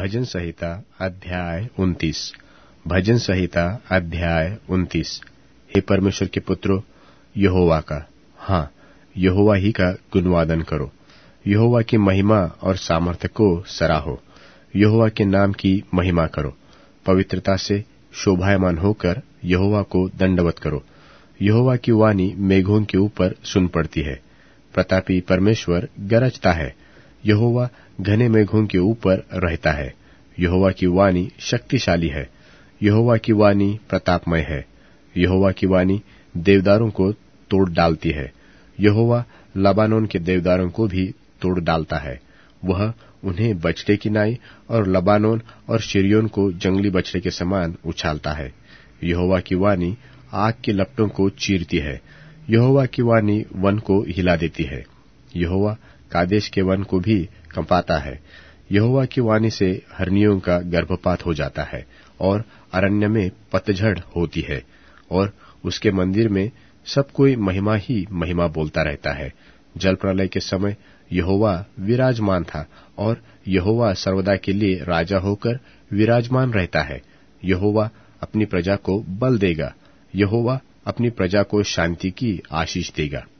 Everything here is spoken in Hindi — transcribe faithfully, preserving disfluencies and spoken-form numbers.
भजन संहिता अध्याय उनतीस। भजन संहिता अध्याय उनतीस। हे परमेश्वर के पुत्रों, यहोवा का, हाँ, यहोवा ही का गुणवादन करो। यहोवा की महिमा और सामर्थ्य को सराहो। यहोवा के नाम की महिमा करो। पवित्रता से शोभायमान होकर यहोवा को दंडवत करो। यहोवा की वाणी मेघों के ऊपर सुन पड़ती है। प्रतापी परमेश्वर गरजता है। यहोवा घने मेघों के ऊपर रहता है। यहोवा की वाणी शक्तिशाली है। यहोवा की वाणी प्रतापमय है। यहोवा की वाणी देवदारों को तोड़ डालती है। यहोवा लबानोन के देवदारों को भी तोड़ डालता है। वह उन्हें बछड़े की नाई और लबानोन और शिरियोन को जंगली बछड़े के समान उछालता है। यहोवा की वाणी आग के लपटों को चीरती है। यहोवा की वाणी वन को हिला देती है। यहोवा कादेश के वन को भी कंपाता है। यहोवा की वाणी से हरनियों का गर्भपात हो जाता है और अरण्य में पतझड़ होती है, और उसके मंदिर में सब कोई महिमा ही महिमा बोलता रहता है। जल प्रलय के समय यहोवा विराजमान था, और यहोवा सर्वदा के लिए राजा होकर विराजमान रहता है। यहोवा अपनी प्रजा को बल देगा। यहोवा अपनी प्रजा को शांति की आशीष देगा।